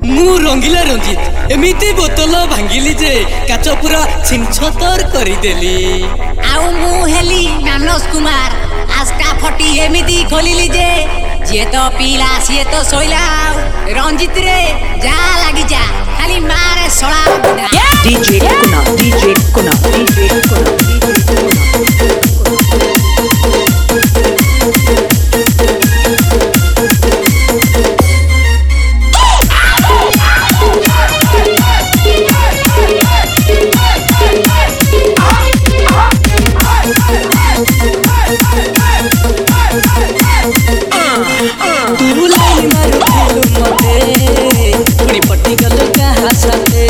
मु रंगीला रंजित एमिति बोतल भांगिली जे काच पूरा छिनछतर करिदेली। आउ मु हेली मानस कुमार आस्का फटी एमिति खोलिली जे जे तो पीला से तो सोइला रंजित रे जा लागी जा खाली मारे सळा DJ Kuna DJ Kuna DJ Kuna DJ Kuna तू लाइन मारू दिल मते पुणी पट्टी गलो कहाँ साथे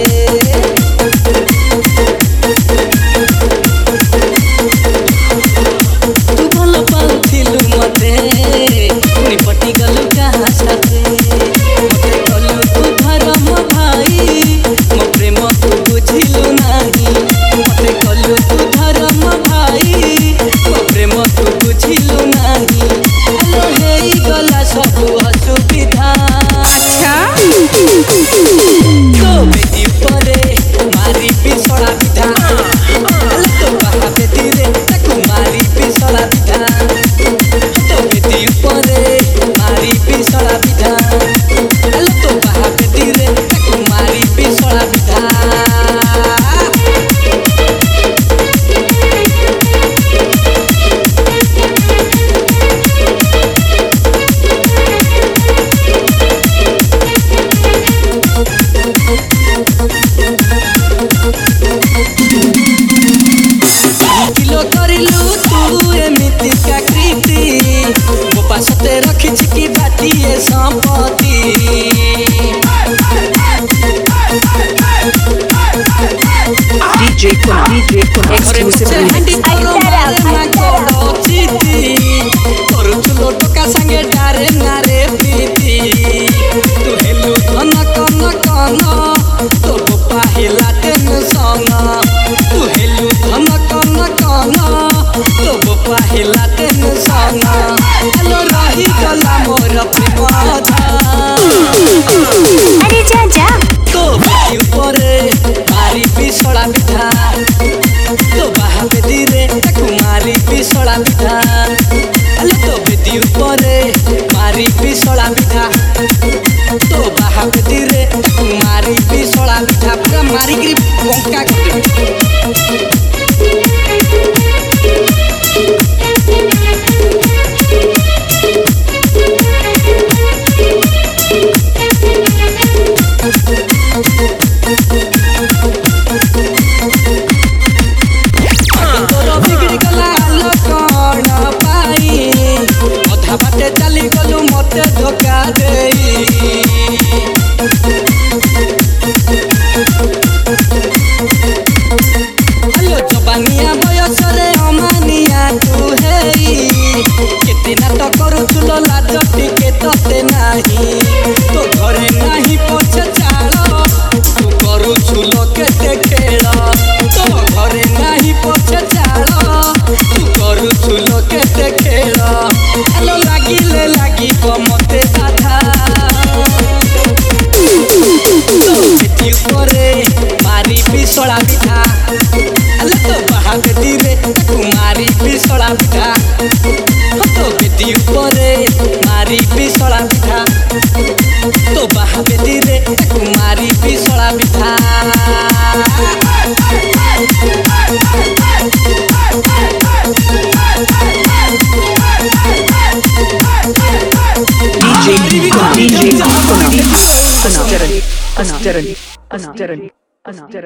तू भल पाउथिलु मते पुणी पट्टी गलो कहाँ साथे मते कलु तू धर्म भाई मो प्रेम तू बुझिलु नाही मते कलु तू धर्म भाई मो प्रेम तू बुझिलु नाही हेलो हेई गला सब असुविधा। अच्छा तो बेटी परे मारी पिसड़ा विधा तो बाहा बेटी रे ताकू मारी पिसड़ा विधा तो बेटी परे मारी पिसड़ा विधा तो बाहा बेटी रे ताकू मारी पिसड़ा विधा। किलो करिलु तू एमिति का कृति मो पासते रखिछि कि बाटिए संपत्ति DJ Kuna exclusively କରୁଛୁ ଟକା ସାଙ୍ଗେ ଡାରେ ନାରେ ପ୍ରୀତି ତୁ ହେଲୁ ଧନ କନ କନ ତୋ ବୋପା ହେଲା ଟେନସନ ତୁ ହେଲୁ ଧନ କନ କନ ତୋ ବୋପା ହେଲା ଟେନସନ ହେଲୋ ରହିଗଲା ମୋର ପ୍ରେମ अरे जा जा तो बेटी उपरे मारी पिसड़ा विधा तो बाहा बेटी रे ताकू मारी पिसड़ा विधा हेलो तो बेटी उपरे मारी पिसड़ा विधा तो बाहा बेटी रे ताकू मारी पिसड़ा विधा पूरा मारी गिरी बंका कर तोर बिगड़ी गला लकण पाई अधा बाटे चली गलु मते धोखा देई हेलो जबानिया बयसरे अमानिया तू हेई केते नाट करूचुलो लाज टिके तते नाही तो घरे नाही पछे चाल तू करूचुलो केते खेल तो घरे नाही पछे चाल तू करूचुलो केते खेल हेलो लागिले लागिब मते बाधा तो बेटी उपरे मारी पिसड़ा विधा हेलो तो बाहा बेटी रे ताकू मारी पिसड़ा विधा तो बेटी उपरे मारी पिसड़ा विधा तो बाहा बेटी रे ताकू मारी पिसड़ा विधा। DJ Kuna Anastaran